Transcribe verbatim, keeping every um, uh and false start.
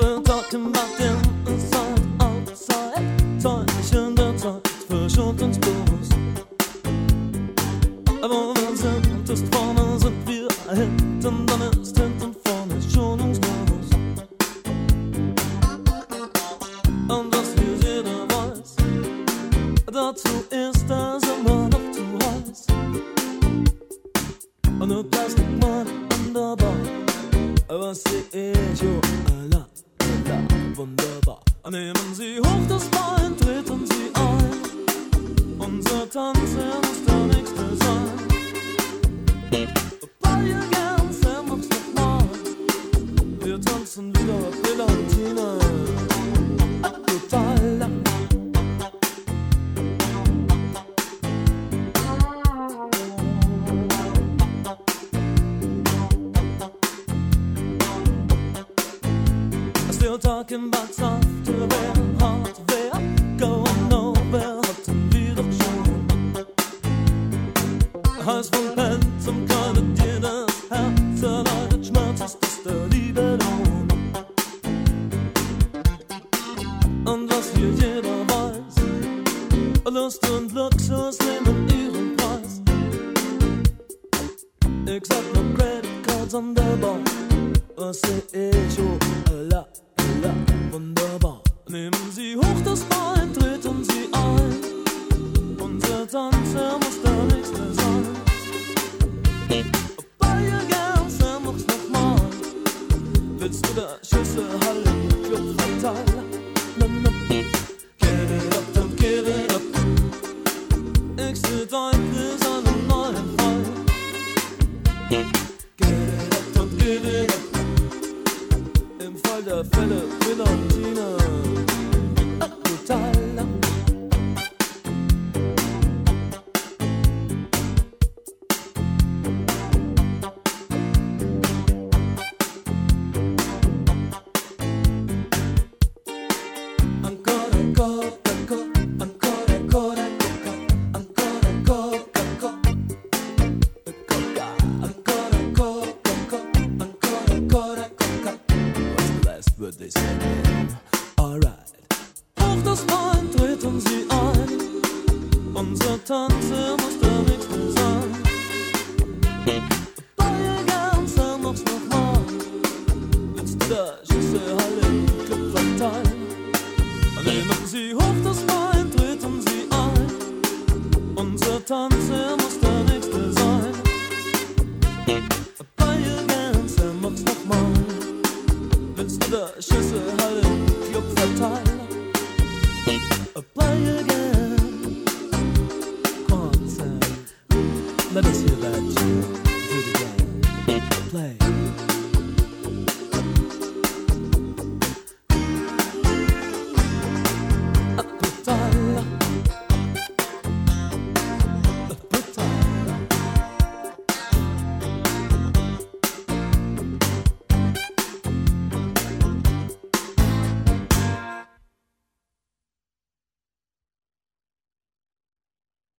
Still talking about them inside, outside. Täuschen der Zeit verschont uns bloß. Aber wenn sind ist vorne, sind wir hinten, dann ist hinten vorne schonungslos. Und was hier jeder weiß, dazu ist es immer noch zu heiß. Und nur Plastikmann an der Bar, was seh ich, oh, Allah, Allah, wunderbar. Nehmen Sie hoch das Bein, treten Sie ein, unser Tanz, er muss der nächste sein. Weil ihr gern, Sam, mach's nochmal, wir tanzen wieder Brillantina, total lang. Still talking about Software, Hardware, going nowhere, hatten wir doch schon. Heiß von Phantom, keine dir das Herz erleidet, Schmerz ist das der Liebe Lohn. Und was hier jeder weiß, Lust und Luxus nehmen ihren Preis. Ich sag noch Credit Cards an der Bar, was seh ich, oh Allah, Allah, wunderbar. Nehmen Sie hoch das Bein, treten Sie ein, unser Tanz, er muss der nächste sein. Bei ihr gern, Sam, mach's nochmal, willst du da Schüsse, Halle, Club, verteilen? Na, na, get it up, don't get it up. Ich seh dein bis einen neuen Fall. Get it up, don't get it up. Im Fall der Fälle, Brillantina, total lang. Ancora, ancora, ancora, ancora, ancora, ancora, ancora, ancora, ancora, ancora. Würde ich sagen, alright. Hoch das Bein, treten Sie ein, unser Tanz, er muss der nächste sein. Bei ihr gern, Sam, mach's nochmal, willst du da Schüsse, Halle, Club verteilen? Nehmen Sie hoch das Bein, treten Sie ein, unser Tanz, er muss der nächste sein. Bei ihr gern, Sam, mach's nochmal, willst du da Schüsse, Halle, Club verteilen? Play again. Come on, Sam. Let us hear that. Do it again. Play.